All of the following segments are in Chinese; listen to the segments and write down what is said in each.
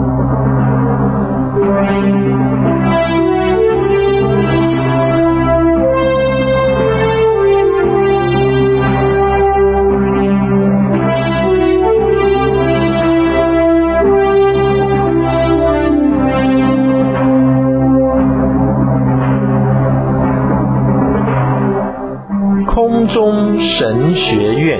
空中神学院，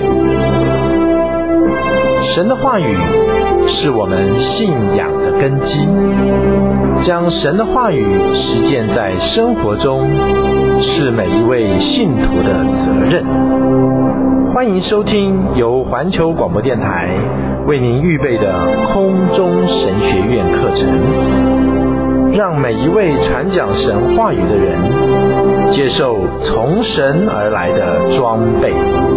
神的话语是我们信仰的根基，将神的话语实践在生活中，是每一位信徒的责任。欢迎收听由环球广播电台为您预备的空中神学院课程，让每一位传讲神话语的人接受从神而来的装备。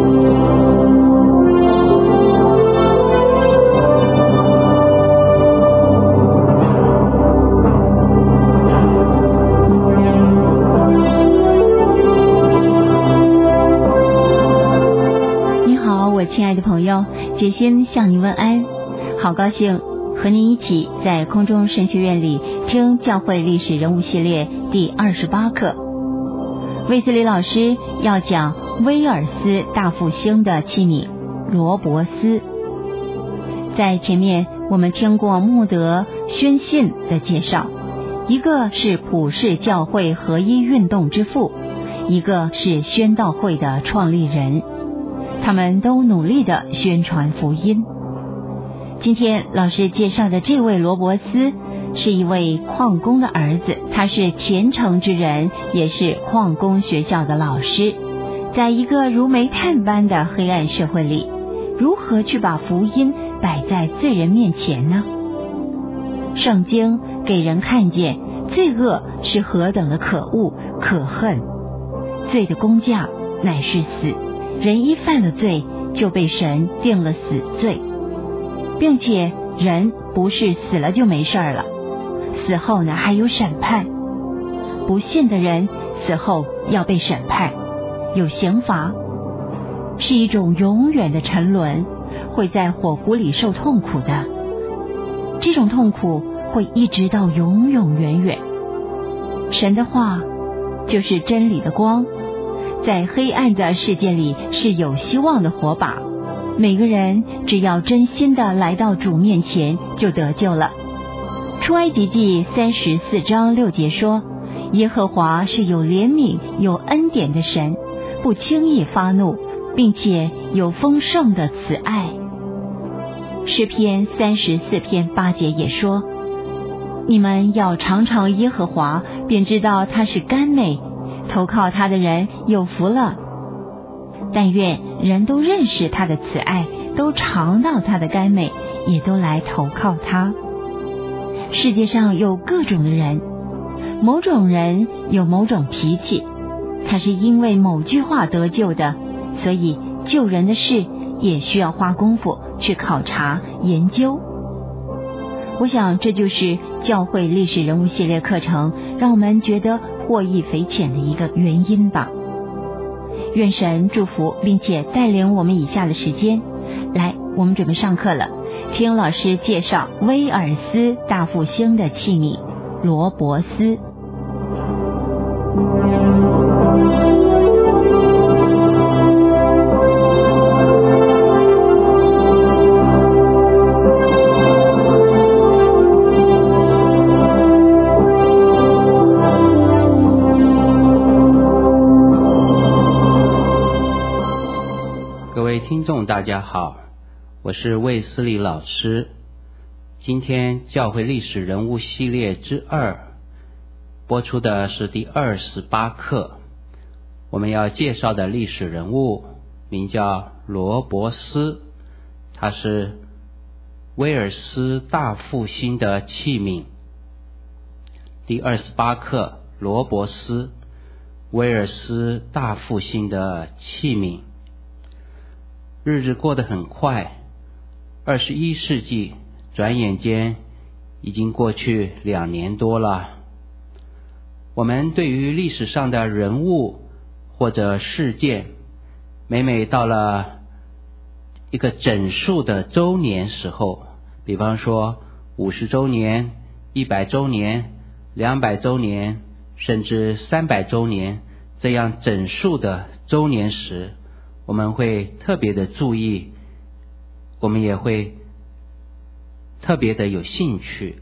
你好，我亲爱的朋友，决心向您问安，好高兴和您一起在空中神学院里听教会历史人物系列第28课。卫斯理老师要讲威尔斯大复兴的器皿罗伯斯。在前面我们听过穆德宣信的介绍，一个是普世教会合一运动之父，一个是宣道会的创立人，他们都努力地宣传福音。今天老师介绍的这位罗伯斯是一位矿工的儿子，他是虔诚之人，也是矿工学校的老师。在一个如煤炭般的黑暗社会里，如何去把福音摆在罪人面前呢？圣经给人看见罪恶是何等的可恶可恨，罪的工价乃是死，人一犯了罪就被神定了死罪，并且人不是死了就没事了，死后呢还有审判。不信的人死后要被审判，有刑罚，是一种永远的沉沦，会在火湖里受痛苦的。这种痛苦会一直到永永远远。神的话就是真理的光，在黑暗的世界里是有希望的火把。每个人只要真心的来到主面前就得救了。出埃及记34章6节说，耶和华是有怜悯有恩典的神，不轻易发怒，并且有丰盛的慈爱。诗篇34篇8节也说，你们要尝尝耶和华，便知道他是甘美，投靠他的人有福了。但愿人都认识他的慈爱，都尝到他的甘美，也都来投靠他。世界上有各种的人，某种人有某种脾气，他是因为某句话得救的，所以救人的事也需要花功夫去考察研究。我想这就是教会历史人物系列课程让我们觉得获益匪浅的一个原因吧。愿神祝福并且带领我们以下的时间。来，我们准备上课了，听老师介绍威尔斯大复兴的器皿罗伯斯。 听众大家好，我是卫斯理老师。今天教会历史人物系列之2播出的是第28课。我们要介绍的历史人物名叫罗伯斯，他是威尔斯大复兴的器皿。第28课，罗伯斯，威尔斯大复兴的器皿。日子过得很快，21世纪转眼间已经过去2年多了。我们对于历史上的人物或者事件，每每到了一个整数的周年时候，比方说 50周年、100周年、200周年，甚至300周年这样整数的周年时，我们会特别的注意，我们也会特别的有兴趣。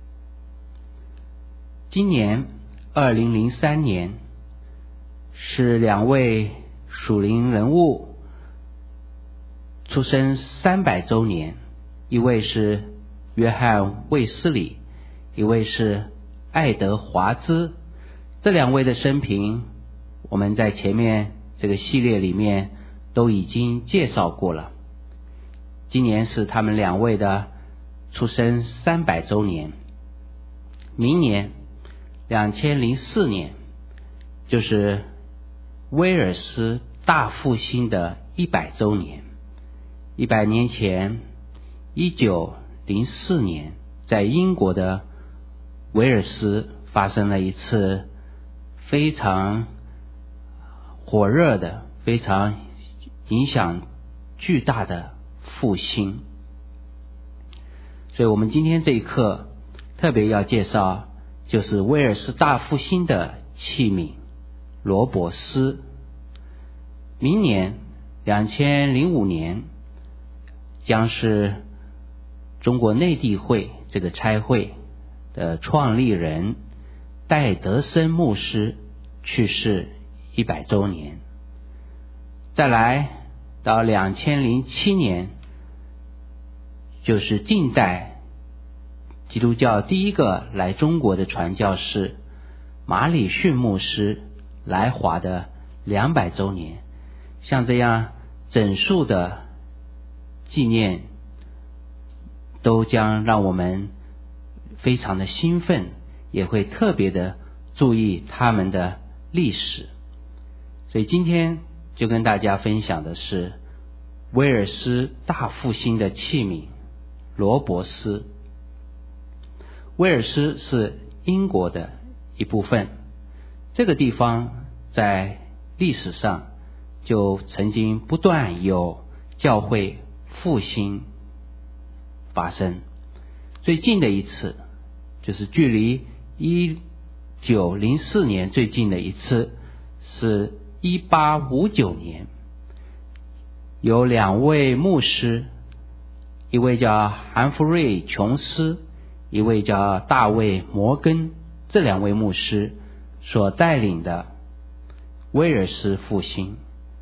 今年2003年是2位属灵人物出生300周年，一位是约翰·卫斯理，一位是爱德华兹。这2位的生平我们在前面这个系列里面都已经介绍过了。今年是他们2位的出生300周年，明年2004年就是威尔斯大复兴的100周年。100年前1904年，在英国的威尔斯发生了一次非常火热的、非常影响巨大的复兴。所以我们今天这一课特别要介绍，就是威尔斯大复兴的器皿罗伯斯。明年2005年将是中国内地会这个差会的创立人戴德生牧师去世100周年。再来到2007年，就是近代基督教第一个来中国的传教士马礼逊牧师来华的200周年。像这样整数的纪念都将让我们非常的兴奋，也会特别的注意他们的历史。所以今天就跟大家分享的是威尔斯大复兴的器皿罗伯斯。威尔斯是英国的一部分，这个地方在历史上就曾经不断有教会复兴发生。最近的一次就是距离1904年最近的一次是1859年，有2位牧师，一位叫韩弗瑞·琼斯，一位叫大卫·摩根，这2位牧师所带领的威尔斯复兴。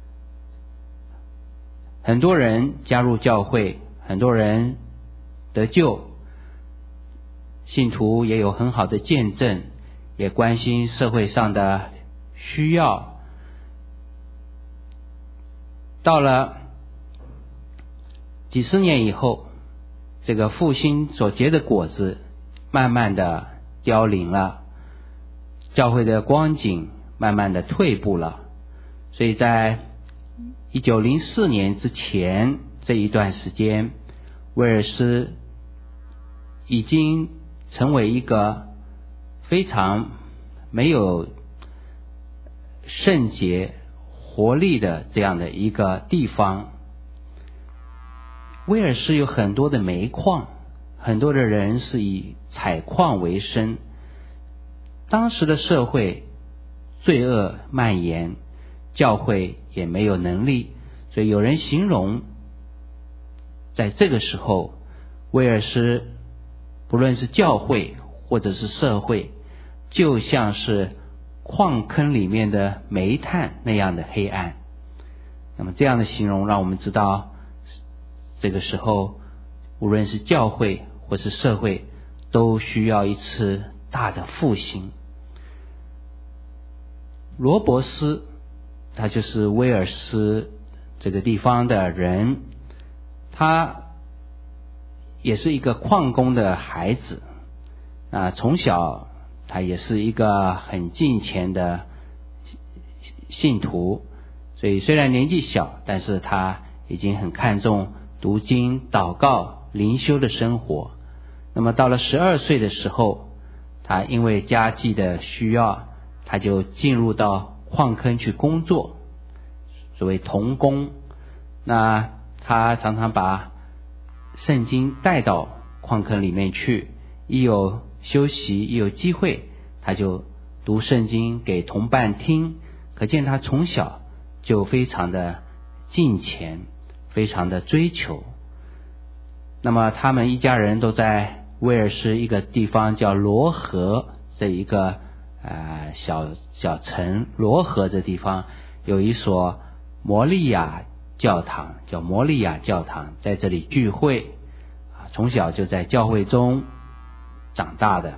很多人加入教会，很多人得救，信徒也有很好的见证，也关心社会上的需要。到了几十年以后，这个复兴所结的果子慢慢的凋零了，教会的光景慢慢的退步了。所以在1904年之前这一段时间，威尔斯已经成为一个非常没有圣洁活力的这样的一个地方。威尔斯有很多的煤矿，很多的人是以采矿为生。当时的社会罪恶蔓延，教会也没有能力，所以有人形容在这个时候威尔斯不论是教会或者是社会，就像是矿坑里面的煤炭那样的黑暗。那么这样的形容让我们知道，这个时候无论是教会或是社会都需要一次大的复兴。罗伯斯他就是威尔斯这个地方的人，他也是一个矿工的孩子，从小他也是一个很敬虔的信徒，所以虽然年纪小，但是他已经很看重读经、祷告、灵修的生活。那么到了12岁的时候，他因为家计的需要，他就进入到矿坑去工作，所谓童工。那他常常把圣经带到矿坑里面去，一有休息一有机会他就读圣经给同伴听，可见他从小就非常的敬虔，非常的追求。那么他们一家人都在威尔士一个地方叫罗河这一个小城，罗河这地方有一所摩利亚教堂，叫摩利亚教堂，在这里聚会，从小就在教会中长大的。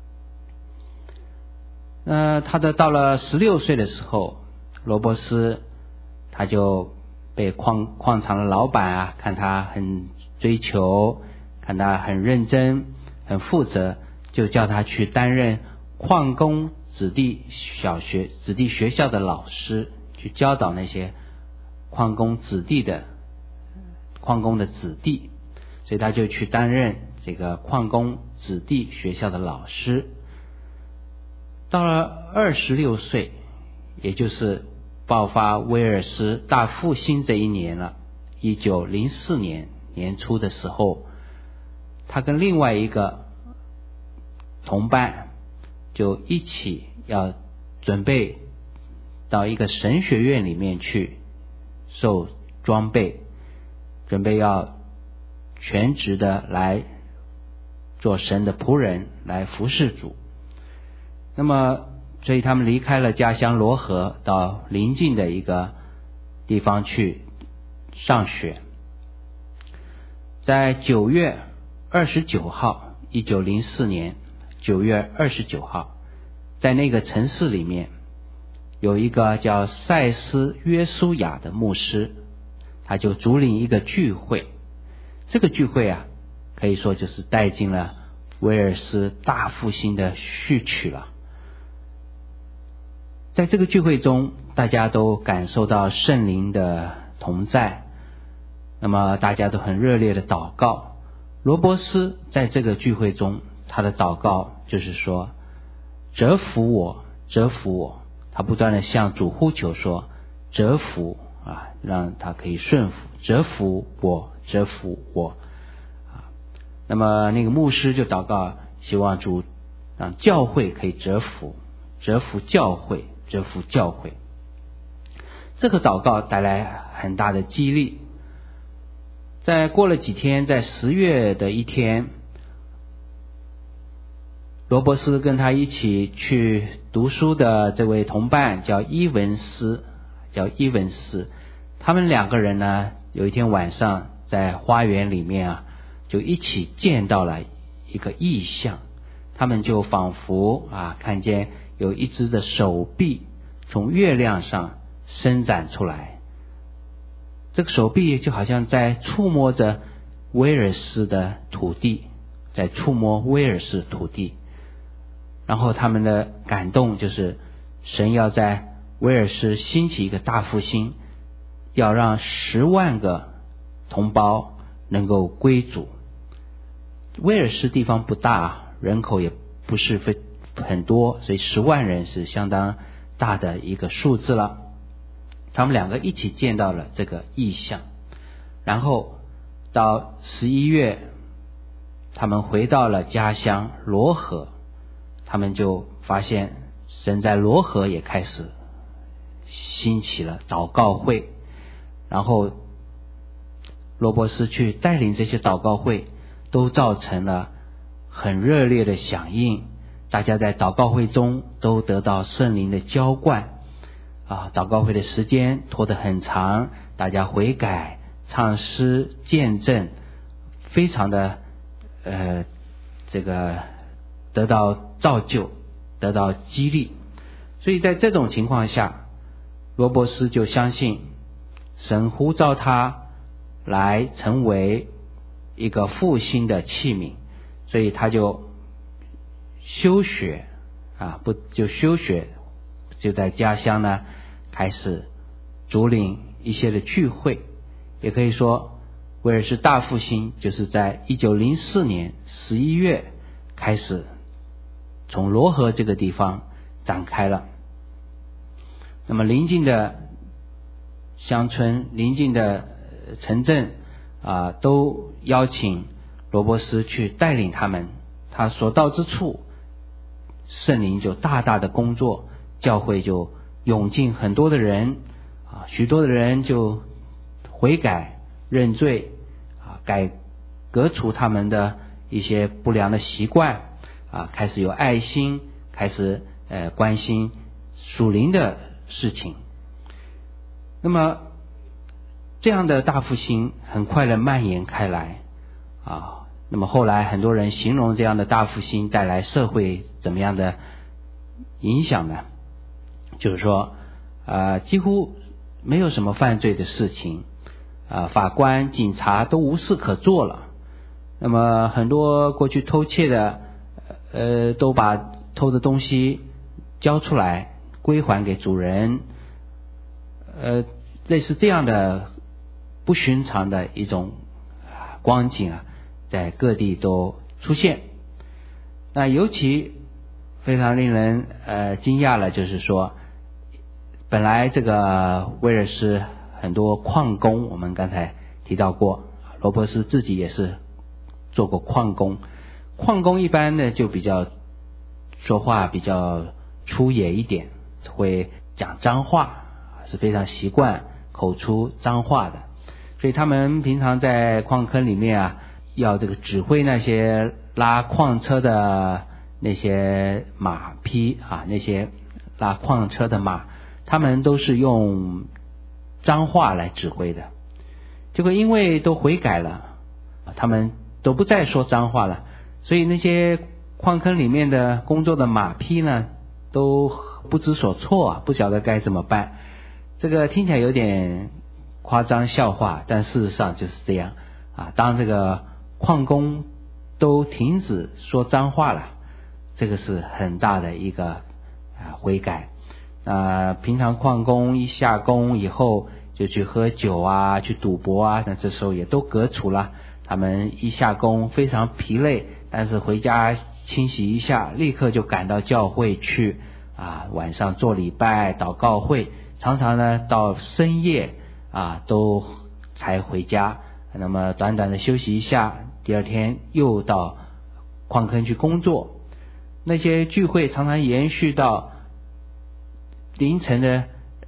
他到了16岁的时候，罗伯斯他就被矿场的老板看他很追求，看他很认真很负责，就叫他去担任矿工子弟学校的老师，去教导那些矿工的子弟，所以他就去担任这个矿工子弟学校的老师。到了26岁，也就是爆发威尔斯大复兴这一年了，1904年年初的时候，他跟另外一个同伴就一起要准备到一个神学院里面去受装备，准备要全职的来做神的仆人，来服侍主。那么所以他们离开了家乡罗河，到邻近的一个地方去上学。在9月29号1904年9月29号，在那个城市里面有一个叫塞斯约书亚的牧师，他就主领一个聚会。这个聚会可以说就是带进了威尔斯大复兴的序曲了。在这个聚会中，大家都感受到圣灵的同在，那么大家都很热烈的祷告。罗伯斯在这个聚会中，他的祷告就是说，折服我，折服我，他不断的向主呼求说，折服让他可以顺服，折服我，折服我。那么那个牧师就祷告，希望主让教会可以折服，折服教会，折服教会。这个祷告带来很大的激励。在过了几天，在10月的一天，罗伯斯跟他一起去读书的这位同伴叫伊文斯，他们两个人呢，有一天晚上在花园里面就一起见到了一个异象。他们就仿佛看见有一只的手臂从月亮上伸展出来，这个手臂就好像在触摸着威尔斯的土地，在触摸威尔士土地。然后他们的感动就是神要在威尔士兴起一个大复兴，要让10万个同胞能够归主。威尔士地方不大，人口也不是很多，所以10万人是相当大的一个数字了。他们两个一起见到了这个异象，然后到11月，他们回到了家乡罗河，他们就发现神在罗河也开始兴起了祷告会，然后罗伯斯去带领这些祷告会，都造成了很热烈的响应，大家在祷告会中都得到圣灵的浇灌祷告会的时间拖得很长，大家悔改、唱诗、见证，非常的得到造就，得到激励。所以在这种情况下，罗伯斯就相信神呼召他来成为一个复兴的器皿，所以他就休学就在家乡呢开始主领一些的聚会。也可以说威尔士大复兴就是在1904年11月开始从罗河这个地方展开了。那么邻近的乡村、邻近的城镇都邀请罗伯斯去带领他们，他所到之处，圣灵就大大的工作，教会就涌进很多的人许多的人就悔改认罪改革除他们的一些不良的习惯开始有爱心，开始关心属灵的事情。那么这样的大复兴很快的蔓延开来那么后来很多人形容这样的大复兴带来社会怎么样的影响呢？就是说几乎没有什么犯罪的事情法官警察都无事可做了。那么很多过去偷窃的都把偷的东西交出来归还给主人类似这样的不寻常的一种光景在各地都出现。那尤其非常令人惊讶了，就是说本来这个威尔斯很多矿工，我们刚才提到过，罗伯斯自己也是做过矿工。矿工一般呢就比较说话比较粗野一点，会讲脏话，是非常习惯口出脏话的。所以他们平常在矿坑里面要这个指挥那些拉矿车的那些马匹那些拉矿车的马，他们都是用脏话来指挥的。结果因为都悔改了，他们都不再说脏话了，所以那些矿坑里面的工作的马匹呢都不知所措不晓得该怎么办。这个听起来有点夸张笑话，但事实上就是这样当这个矿工都停止说脏话了，这个是很大的一个悔改平常矿工一下工以后就去喝酒去赌博那这时候也都革除了。他们一下工非常疲累，但是回家清洗一下立刻就赶到教会去晚上做礼拜祷告会，常常呢到深夜都才回家。那么短短的休息一下，第二天又到矿坑去工作。那些聚会常常延续到凌晨的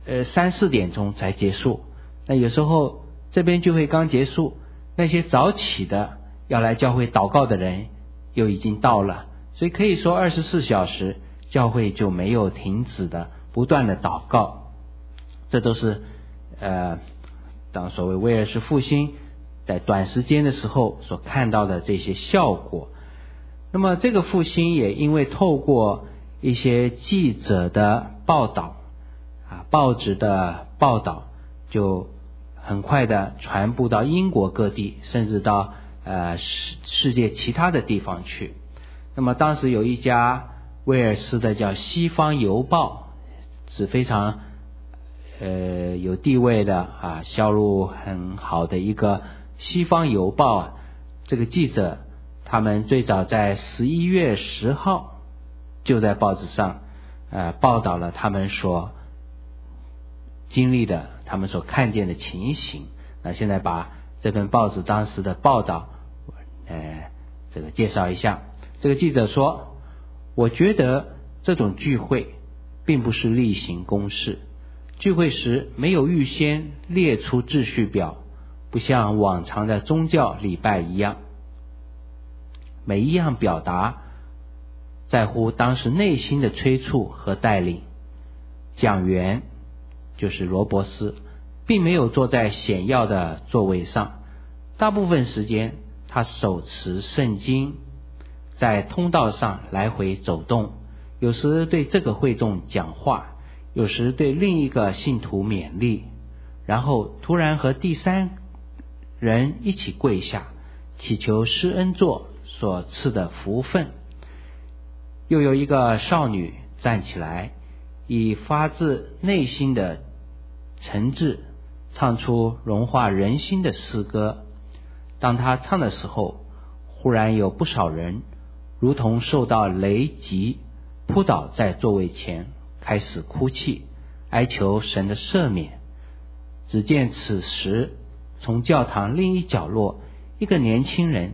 3-4点钟才结束。那有时候这边聚会刚结束，那些早起的要来教会祷告的人又已经到了，所以可以说24小时教会就没有停止的不断的祷告。这都是当所谓威尔士复兴在短时间的时候所看到的这些效果。那么这个复兴也因为透过一些记者的报道报纸的报道，就很快的传播到英国各地，甚至到世界其他的地方去。那么当时有一家威尔斯的叫西方邮报，是非常有地位的销路很好的一个西方邮报这个记者他们最早在11月10号就在报纸上报道了他们所经历的他们所看见的情形。那现在把这份报纸当时的报道这个介绍一下。这个记者说，我觉得这种聚会并不是例行公事，聚会时没有预先列出秩序表，不像往常的宗教礼拜一样，每一样表达在乎当时内心的催促和带领。讲员就是罗伯斯并没有坐在显要的座位上，大部分时间他手持圣经，在通道上来回走动，有时对这个会众讲话，有时对另一个信徒勉励，然后突然和第三人一起跪下，祈求施恩座所赐的福分。又有一个少女站起来，以发自内心的诚挚唱出融化人心的诗歌。当她唱的时候，忽然有不少人如同受到雷击，扑倒在座位前，开始哭泣，哀求神的赦免。只见此时从教堂另一角落，一个年轻人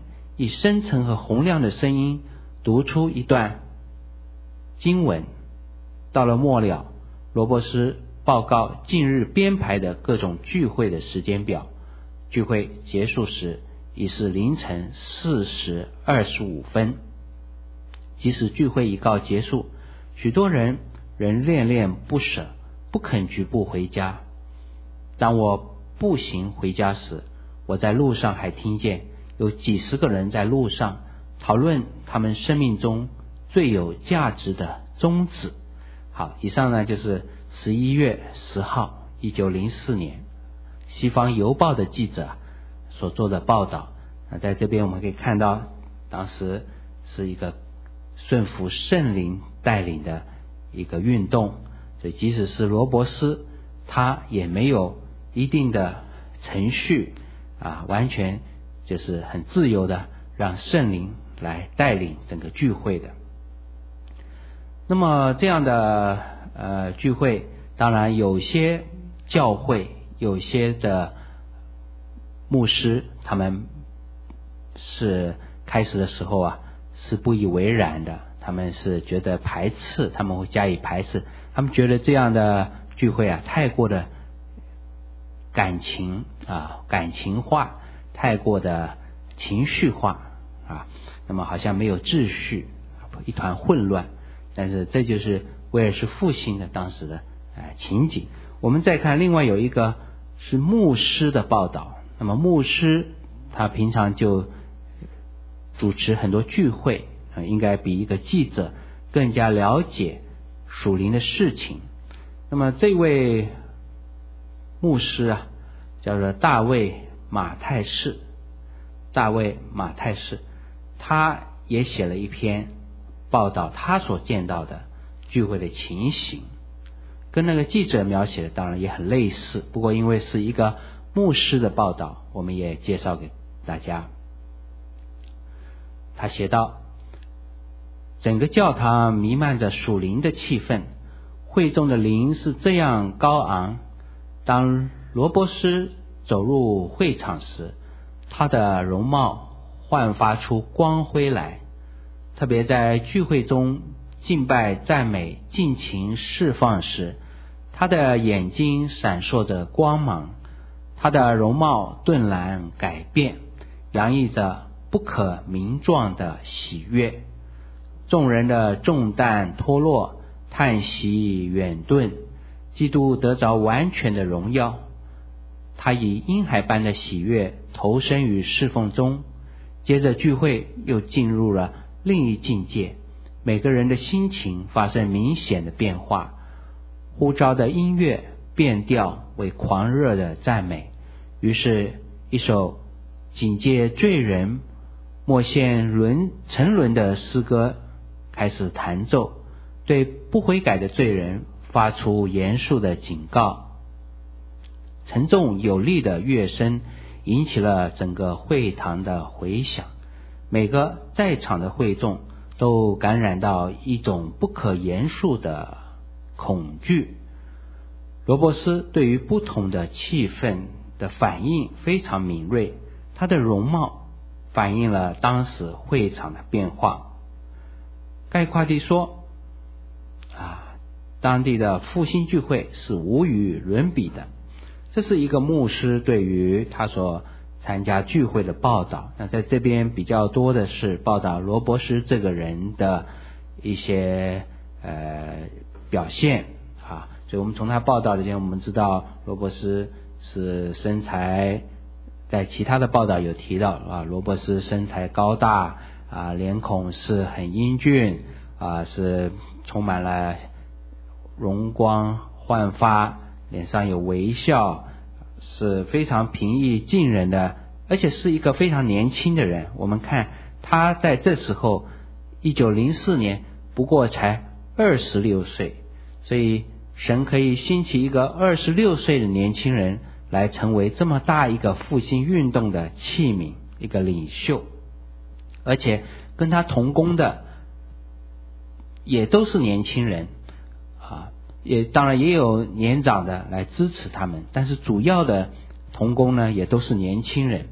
以深沉和洪亮的声音读出一段经文。到了末了，罗伯斯报告近日编排的各种聚会的时间表。聚会结束时已是凌晨4时25分。即使聚会已告结束，许多人仍恋恋不舍，不肯举步回家。当我步行回家时，我在路上还听见有几十个人在路上讨论他们生命中最有价值的宗旨。好，以上呢就是11月10号1904年西方邮报的记者所做的报道。在这边我们可以看到，当时是一个顺服圣灵带领的一个运动，所以即使是罗伯斯，他也没有一定的程序完全就是很自由的让圣灵来带领整个聚会的。那么这样的聚会，当然有些教会，有些的牧师，他们是开始的时候是不以为然的，他们是觉得排斥，他们会加以排斥，他们觉得这样的聚会太过的感情化，太过的情绪化那么好像没有秩序，一团混乱。但是这就是威尔士复兴的当时的情景。我们再看另外有一个是牧师的报道。那么牧师他平常就主持很多聚会，应该比一个记者更加了解属灵的事情。那么这位牧师叫做大卫马太士，他也写了一篇报道他所见到的聚会的情形，跟那个记者描写的当然也很类似，不过因为是一个牧师的报道，我们也介绍给大家。他写道，整个教堂弥漫着属灵的气氛，会众的灵是这样高昂。当罗伯斯走入会场时，他的容貌焕发出光辉来，特别在聚会中敬拜赞美尽情释放时，他的眼睛闪烁着光芒，他的容貌顿然改变，洋溢着不可名状的喜悦。众人的重担脱落，叹息远遁，基督得着完全的荣耀。他以婴孩般的喜悦投身于侍奉中，接着聚会又进入了另一境界，每个人的心情发生明显的变化，呼召的音乐变调为狂热的赞美，于是一首警戒罪人莫陷沉沦的诗歌开始弹奏，对不悔改的罪人发出严肃的警告。沉重有力的乐声引起了整个会堂的回响，每个在场的会众都感染到一种不可言述的恐惧。罗伯斯对于不同的气氛的反应非常敏锐，他的容貌反映了当时会场的变化。概括地说当地的复兴聚会是无与伦比的。这是一个牧师对于他所参加聚会的报道。那在这边比较多的是报道罗伯斯这个人的一些表现所以我们从他报道里面我们知道罗伯斯是身材，在其他的报道有提到罗伯斯身材高大脸孔是很英俊是充满了容光焕发，脸上有微笑，是非常平易近人的，而且是一个非常年轻的人。我们看他在这时候1904年不过才26岁，所以神可以兴起一个26岁的年轻人来成为这么大一个复兴运动的器皿，一个领袖。而且跟他同工的也都是年轻人也当然也有年长的来支持他们，但是主要的同工呢也都是年轻人。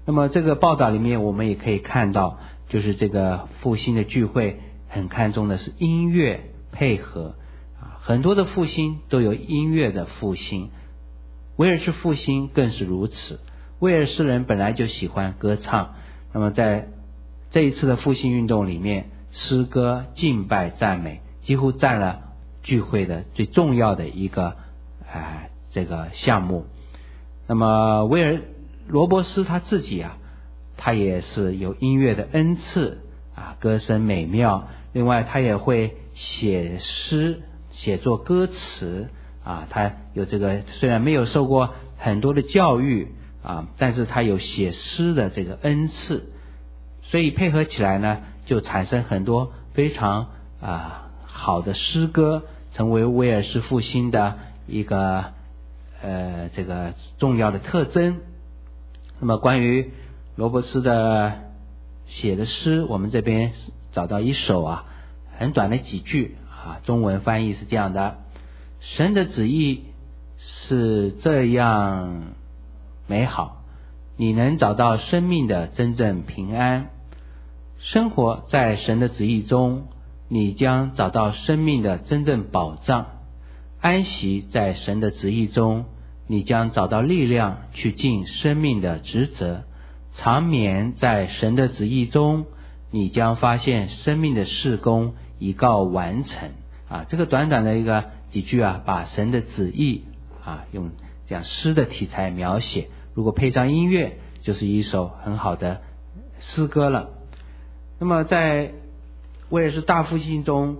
那么这个报道里面我们也可以看到，就是这个复兴的聚会很看重的是音乐配合很多的复兴都有音乐的复兴，威尔士复兴更是如此。威尔士人本来就喜欢歌唱，那么在这一次的复兴运动里面，诗歌、敬拜、赞美几乎占了聚会的最重要的一个这个项目。那么罗伯斯他自己他也是有音乐的恩赐歌声美妙，另外他也会写诗，写作歌词他有这个虽然没有受过很多的教育但是他有写诗的这个恩赐，所以配合起来呢，就产生很多非常好的诗歌，成为威尔士复兴的一个这个重要的特征。那么关于罗伯斯的写的诗，我们这边找到一首很短的几句中文翻译是这样的：神的旨意是这样美好，你能找到生命的真正平安。生活在神的旨意中，你将找到生命的真正保障。安息在神的旨意中，你将找到力量去尽生命的职责。长眠在神的旨意中，你将发现生命的事工已告完成。这个短短的一个几句把神的旨意用这样诗的题材描写，如果配上音乐，就是一首很好的诗歌了。那么在威尔士大复兴中，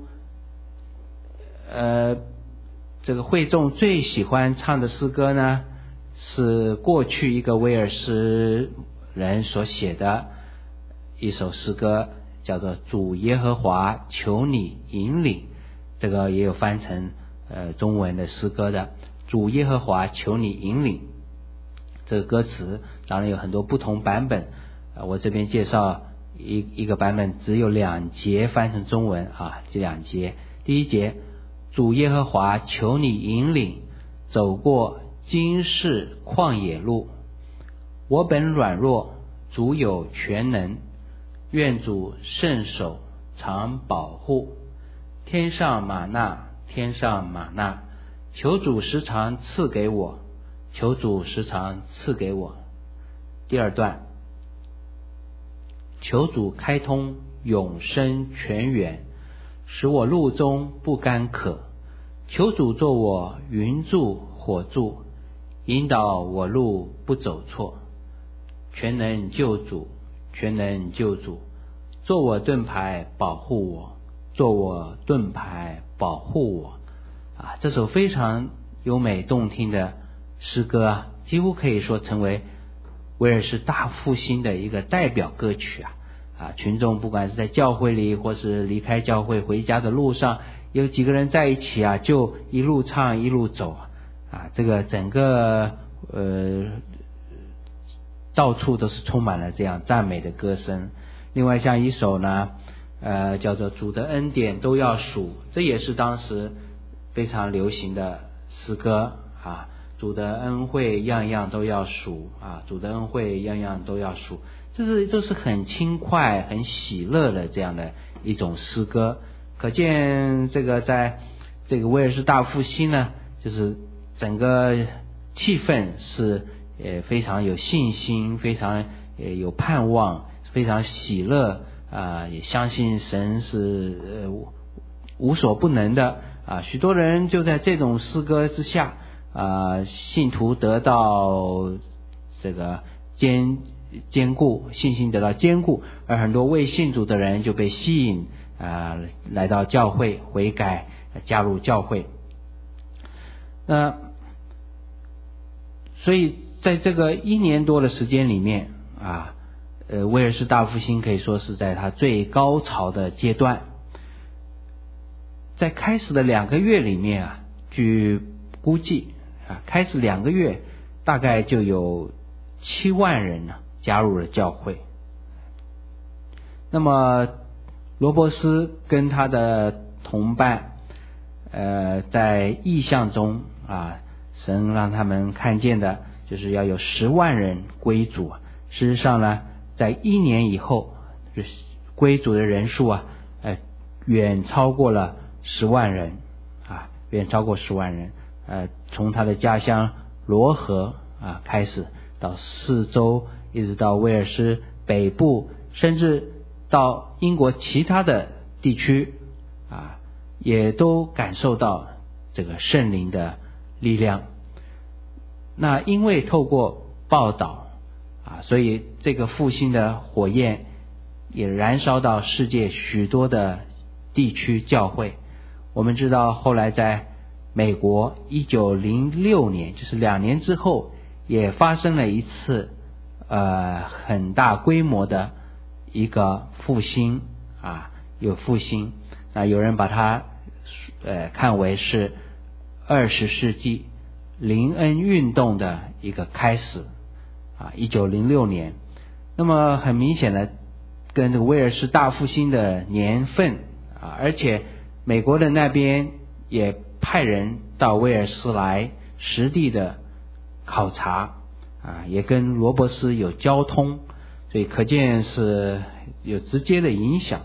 这个会众最喜欢唱的诗歌呢，是过去一个威尔士人所写的一首诗歌，叫做主耶和华求你引领，这个也有翻成中文的诗歌的，主耶和华求你引领。这个歌词当然有很多不同版本，我这边介绍一个版本，只有2节翻成中文这2节。第一节，主耶和华求你引领，走过今世旷野路，我本软弱，主有全能，愿主圣手常保护。天上玛纳，天上玛纳，求主时常赐给我，求主时常赐给我。第二段，求主开通永生泉源，使我路中不干渴。求主做我云柱火柱，引导我路不走错。全能救主，全能救主，做我盾牌保护我，做我盾牌保护我。这首非常优美动听的诗歌几乎可以说成为威尔士大复兴的一个代表歌曲群众不管是在教会里或是离开教会回家的路上，有几个人在一起就一路唱一路走这个整个到处都是充满了这样赞美的歌声。另外像一首呢叫做主的恩典都要数，这也是当时非常流行的诗歌主的恩惠样样都要数主的恩惠样样都要数，这是很轻快很喜乐的这样的一种诗歌。可见这个在这个威尔士大复兴呢，就是整个气氛是非常有信心，非常有盼望，非常喜乐也相信神是无所不能的许多人就在这种诗歌之下信徒得到这个坚固，信心得到坚固，而很多未信主的人就被吸引来到教会悔改，加入教会。所以在这个1年多的时间里面威尔士大复兴可以说是在它最高潮的阶段。在开始的2个月里面据估计开始2个月大概就有7万人加入了教会。那么罗伯斯跟他的同伴在异象中神让他们看见的就是要有10万人归主事实上呢，在1年以后，归主的人数远超过了10万人远超过10万人。从他的家乡罗河开始，到四周，一直到威尔斯北部，甚至到英国其他的地区也都感受到这个圣灵的力量。那因为透过报道所以这个复兴的火焰也燃烧到世界许多的地区教会。我们知道后来在美国1906年，就是2年之后，也发生了一次很大规模的一个复兴有复兴。有人把它看为是20世纪灵恩运动的一个开始1906年。那么很明显的跟这个威尔士大复兴的年份而且美国的那边也派人到威尔斯来实地的考察也跟罗伯斯有交通，所以可见是有直接的影响。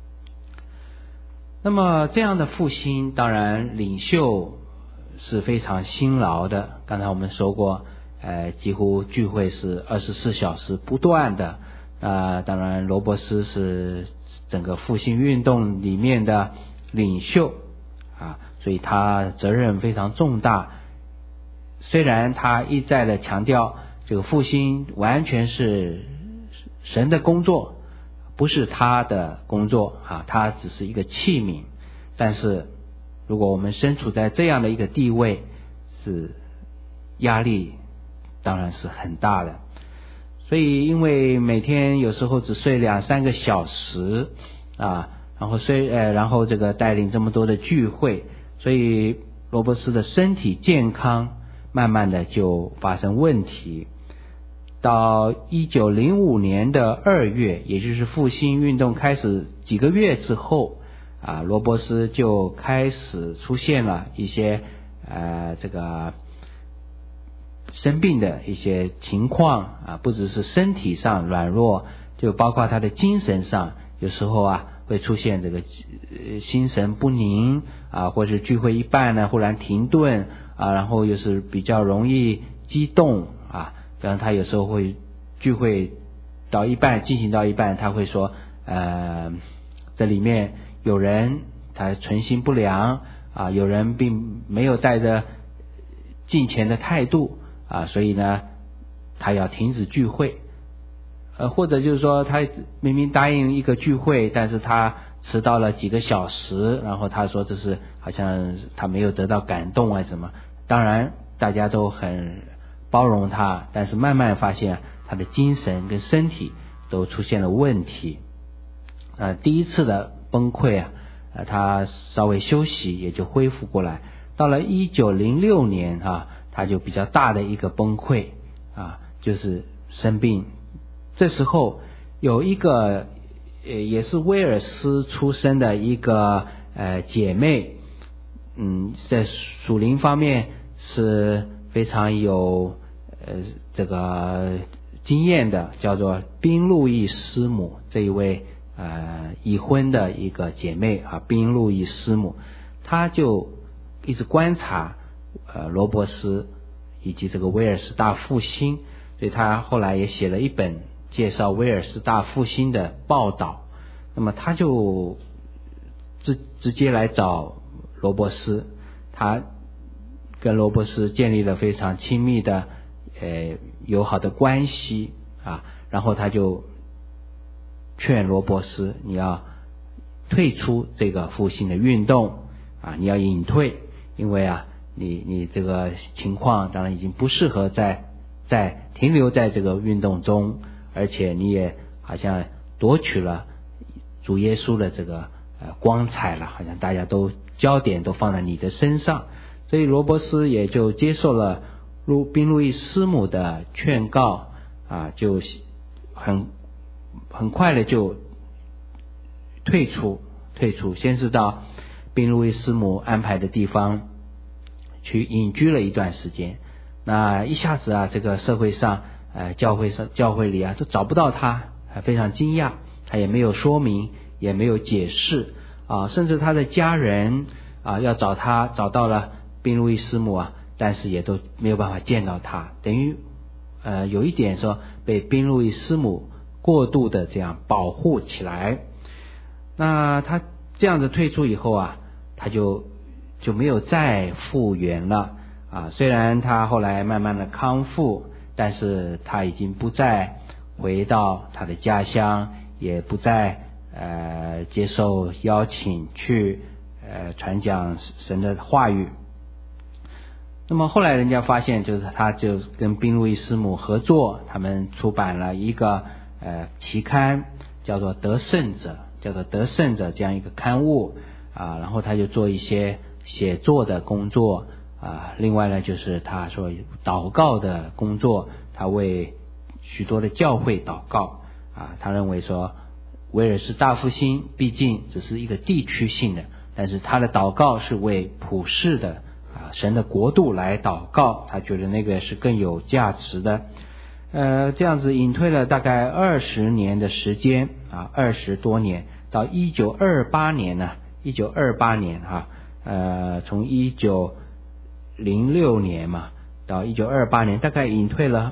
那么这样的复兴，当然领袖是非常辛劳的。刚才我们说过几乎聚会是24小时不断的。当然罗伯斯是整个复兴运动里面的领袖所以他责任非常重大。虽然他一再的强调这个复兴完全是神的工作，不是他的工作他只是一个器皿。但是如果我们身处在这样的一个地位，是压力当然是很大的。所以因为每天有时候只睡2-3个小时然后这个带领这么多的聚会，所以罗伯斯的身体健康慢慢的就发生问题。到1905年的2月，也就是复兴运动开始几个月之后罗伯斯就开始出现了一些这个生病的一些情况不只是身体上软弱，就包括他的精神上，有时候会出现这个心神不宁或者聚会一半呢忽然停顿然后又是比较容易激动比方他有时候会聚会到一半，进行到一半，他会说这里面有人他存心不良有人并没有带着敬虔的态度所以呢他要停止聚会。或者就是说他明明答应一个聚会，但是他迟到了几个小时，然后他说这是好像他没有得到感动什么。当然大家都很包容他，但是慢慢发现他的精神跟身体都出现了问题。第一次的崩溃他稍微休息也就恢复过来。到了1906年他就比较大的一个崩溃就是生病。这时候有一个也是威尔斯出生的一个姐妹在属灵方面是非常有这个经验的，叫做宾路易师母。这一位已婚的一个姐妹宾路易师母，她就一直观察罗伯斯以及这个威尔斯大复兴，所以她后来也写了一本介绍威尔斯大复兴的报道。那么他就直接来找罗伯斯，他跟罗伯斯建立了非常亲密的友好的关系然后他就劝罗伯斯，你要退出这个复兴的运动你要隐退，因为你这个情况当然已经不适合再停留在这个运动中，而且你也好像夺取了主耶稣的这个光彩了，好像大家都焦点都放在你的身上。所以罗伯斯也就接受了宾路易师母的劝告就很快的就退出，先是到宾路易师母安排的地方去隐居了一段时间。那一下子这个社会上教会里啊都找不到他，非常惊讶，他也没有说明，也没有解释啊，甚至他的家人啊要找他，找到了宾路易师母啊，但是也都没有办法见到他，等于有一点说被宾路易师母过度的这样保护起来。那他这样子退出以后啊，他就没有再复原了啊。虽然他后来慢慢的康复，但是他已经不再回到他的家乡，也不再接受邀请去传讲神的话语。那么后来人家发现，就是他就跟宾路易师母合作，他们出版了一个期刊，叫做得胜者这样一个刊物啊，然后他就做一些写作的工作啊，另外呢就是他说祷告的工作，他为许多的教会祷告啊，他认为说威尔士大复兴毕竟只是一个地区性的，但是他的祷告是为普世的神的国度来祷告，他觉得那个是更有价值的。这样子隐退了大概20年的时间啊，20多年，到1928年呢，1928年从1906年嘛到1928年，大概隐退了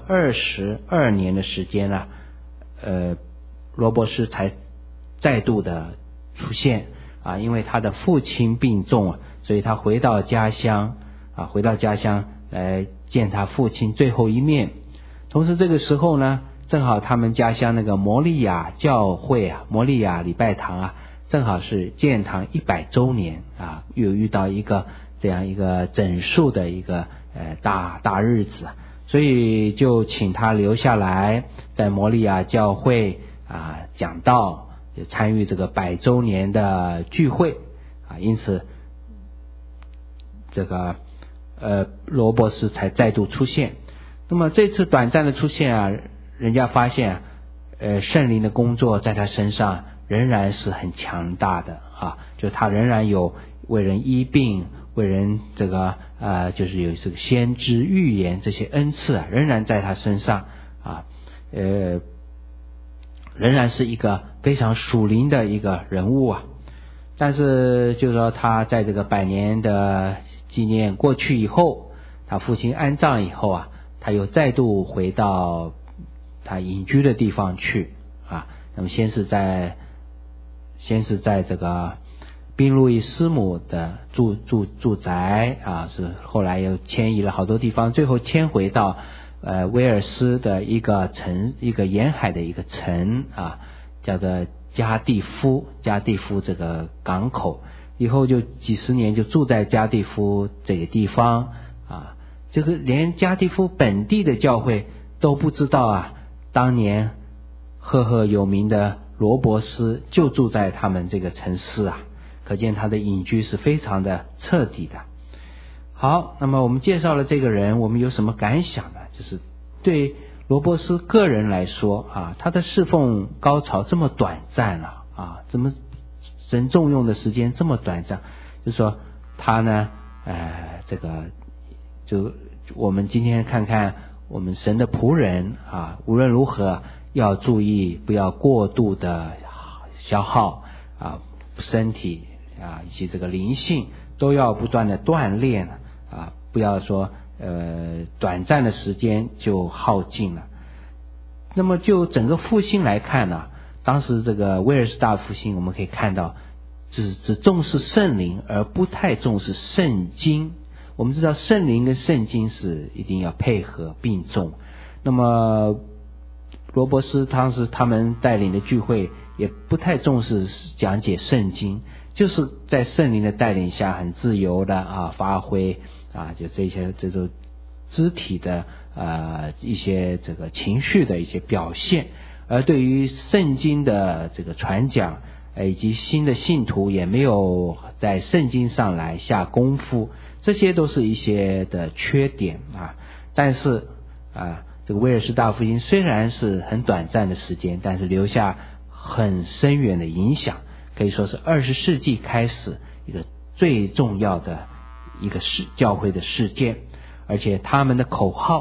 22年的时间了，罗伯斯才再度的出现啊，因为他的父亲病重啊，所以他回到家乡来见他父亲最后一面。同时这个时候呢，正好他们家乡那个摩利亚教会啊，摩利亚礼拜堂啊，正好是建堂100周年啊，又遇到一个这样一个整数的一个大日子，所以就请他留下来在摩利亚教会啊讲道，就参与这个100周年的聚会啊，因此这个罗伯斯才再度出现。那么这次短暂的出现啊，人家发现圣灵的工作在他身上仍然是很强大的啊，就他仍然有为人医病，为人这个就是有这个先知预言这些恩赐啊，仍然在他身上啊，仍然是一个非常属灵的一个人物啊。但是就是说他在这个100年的纪念过去以后，他父亲安葬以后啊，他又再度回到他隐居的地方去啊。那么先是在这个宾路易师母的住宅啊，是后来又迁移了好多地方，最后迁回到威尔斯的一个城，一个沿海的一个城啊，叫做加蒂夫这个港口，以后就几十年就住在加蒂夫这个地方啊。这个连加蒂夫本地的教会都不知道啊，当年赫赫有名的罗伯斯就住在他们这个城市啊，可见他的隐居是非常的彻底的。好，那么我们介绍了这个人，我们有什么感想呢？就是对罗伯斯个人来说啊，他的侍奉高潮这么短暂了啊，怎么神重用的时间这么短暂？就是说他呢，这个就我们今天看看我们神的仆人啊，无论如何要注意不要过度的消耗啊，身体啊以及这个灵性都要不断的锻炼啊，不要说短暂的时间就耗尽了。那么就整个复兴来看呢，当时这个威尔士大复兴我们可以看到只重视圣灵而不太重视圣经。我们知道圣灵跟圣经是一定要配合并重。那么罗伯斯当时他们带领的聚会也不太重视讲解圣经，就是在圣灵的带领下很自由的啊发挥啊，就这些这种肢体的一些这个情绪的一些表现。而对于圣经的这个传讲以及新的信徒也没有在圣经上来下功夫，这些都是一些的缺点啊。但是这个威尔士大复兴虽然是很短暂的时间，但是留下很深远的影响，可以说是20世纪开始一个最重要的一个教会的事件。而且他们的口号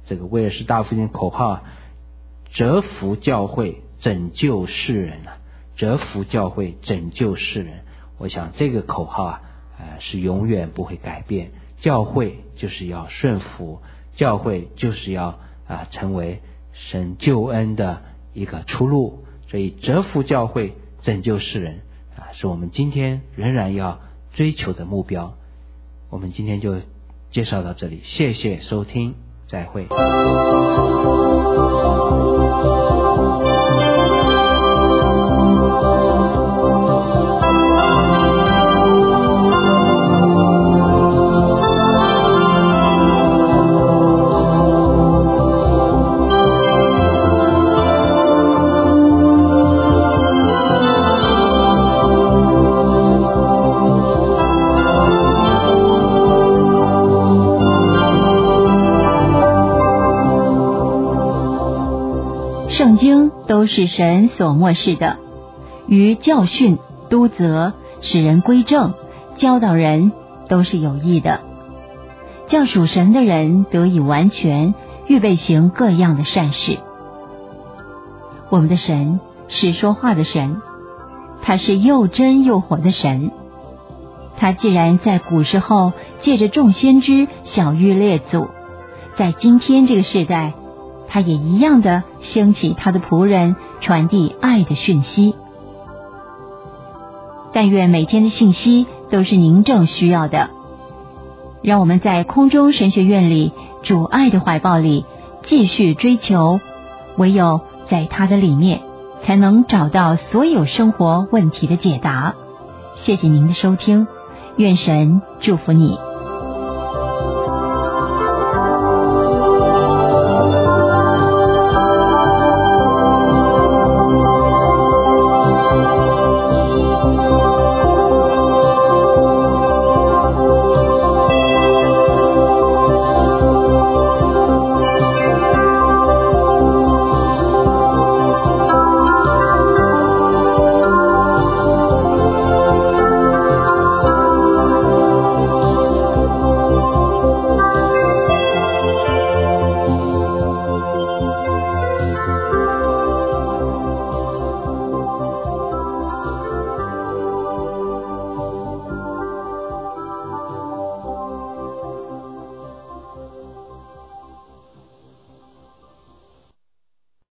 这个威尔士大复兴口号，折服教会拯救世人啊，折服教会拯救世人。我想这个口号是永远不会改变。教会就是要顺服，教会就是要成为神救恩的一个出路。所以折服教会拯救世人是我们今天仍然要追求的目标。我们今天就介绍到这里，谢谢收听，再会。 圣经都是神所默示的，于教训、督责、使人归正、教导人都是有益的，叫属神的人得以完全，预备行各样的善事。我们的神是说话的神，他是又真又活的神。他既然在古时候借着众先知晓谕列祖，在今天这个世代他也一样的兴起他的仆人，传递爱的讯息。但愿每天的信息都是您正需要的，让我们在空中神学院里主爱的怀抱里继续追求，唯有在他的里面才能找到所有生活问题的解答。谢谢您的收听，愿神祝福你。